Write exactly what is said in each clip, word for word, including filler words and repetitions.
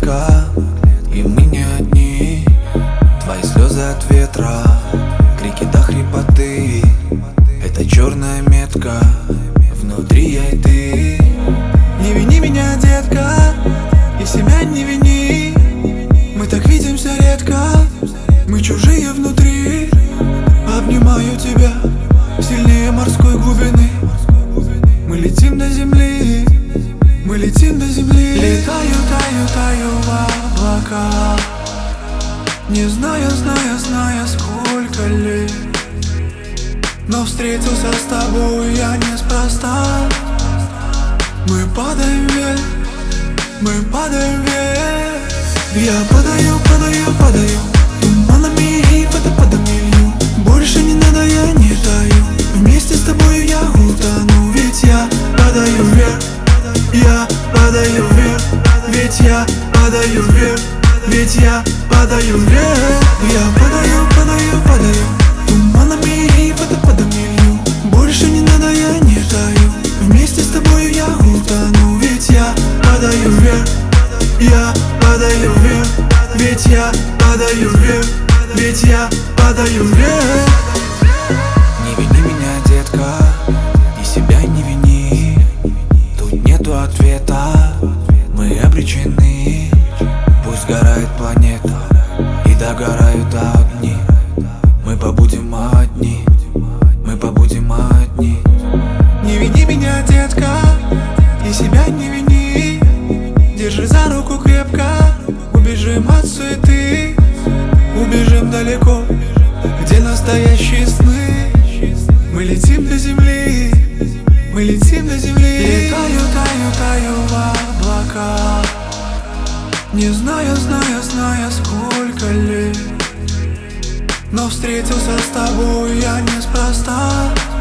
клетка, и мы не одни. Твои слезы от ветра, крики до хрипоты. Это черная метка, внутри я и ты. Не вини меня, детка, и себя не вини. Мы так видимся редко, мы чужие внутри. Обнимаю тебя сильнее морской глубины. Мы летим до земли, мы летим до земли. Летаю, таю, таю в облака, не зная, зная, зная, сколько лет. Но встретился с тобой я неспроста. Мы падаем вверх, мы падаем вверх. Я падаю, падаю, падаю туманами и водопадами лью. Больше не надо, я не таю. Вместе с тобою я утону. Ведь я падаю вверх, я падаю вверх. Ведь я падаю вверх, ведь я падаю вверх. Я падаю, падаю, падаю туманами и водопадами лью. Больше не надо, я не таю. Вместе с тобою я утону. Ведь я падаю вверх, я падаю вверх. Ведь я падаю вверх, ведь я падаю вверх. Не вини меня, детка, и себя не вини. Тут нету ответа, мы обречены. Пусть сгорает планета и догорают огни. Мы побудем одни, мы побудем одни. Не вини меня, детка, и себя не вини. Держи за руку крепко, убежим от суеты. Убежим далеко, где настоящие сны. Мы летим до земли, мы летим до земли. Летаю, таю, таю в облака, не зная, зная, зная, сколько лет. Но встретился с тобой я неспроста.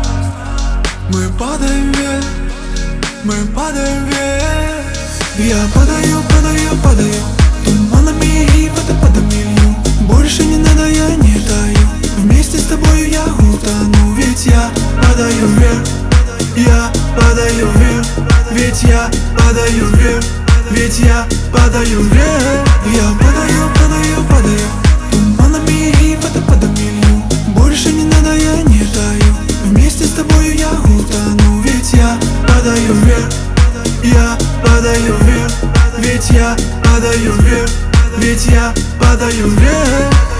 Мы падаем вверх, мы падаем вверх. Я падаю, падаю, падаю туманами и водопадами лью. Больше не надо, я не таю. Вместе с тобою я утону. Ведь я падаю вверх, я падаю вверх. Ведь я падаю вверх, ведь я падаю вверх. Я падаю, падаю, падаю туманами и водопадами лью. Больше не надо, я не таю. Вместе с тобою я утону. Ведь я падаю вверх, я падаю вверх. Ведь я падаю вверх, ведь я падаю вверх.